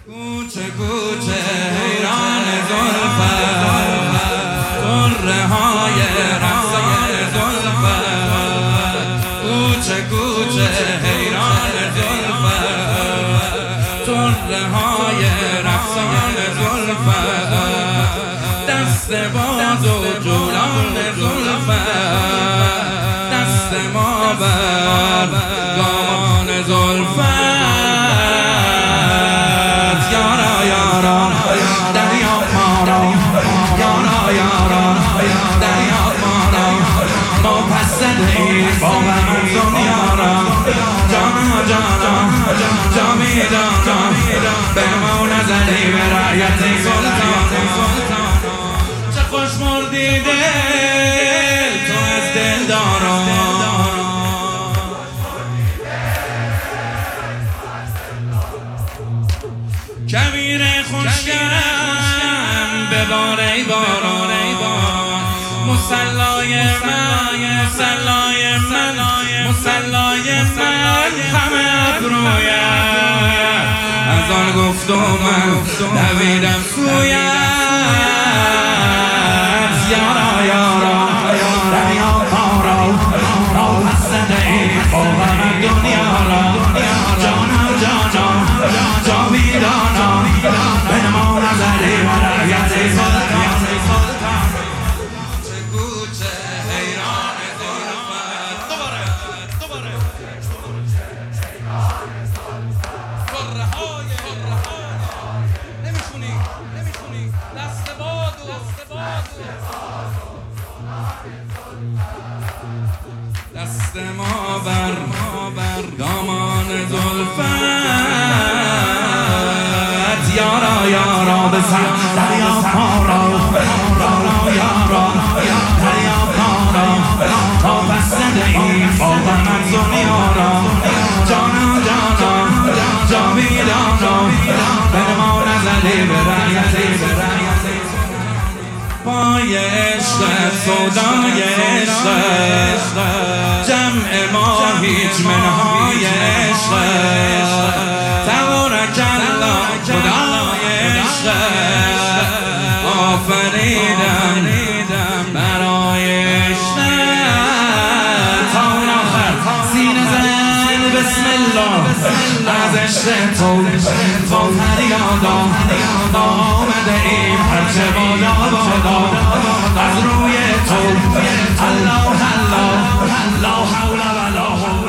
کوچه کوچه حیران زلفت، طره های رقصان زلفت، کوچه کوچه حیران زلفت، طره های رقصان زلفت، دست باز و جولان زلفت، دست ما بر دامان زلفت. با من دنیا را جانا جانا به ما نزدی به رعیت سلطان. چه خوش مردی دل تو از دلداران، کویر خوشگرم ببار ای باران، مسلای من همه ابرویم، از آن گفت و من دویدم سویت. یارا دریا پارا را پسنده ای با من دنیا را جانا جاویدانا به ما نظری و رعیت سلطان. دست ما بر دامان زلفت، یارا بسر دریا پارا یارا دریا پارا تا بسته این با من دنیا را جانا جاویدانا به ما نزدی به رعیت پای عشقت سودای عشقت، جمع ما هیچ منهای عشقت، تبارک الله خدای عشقت، آفریدم برای عشقت. تا آخر سینه زن بسم الله از عشق تو فریادا آمده ایم هرچه بادا از روی تو. الله لا حول ولا قوة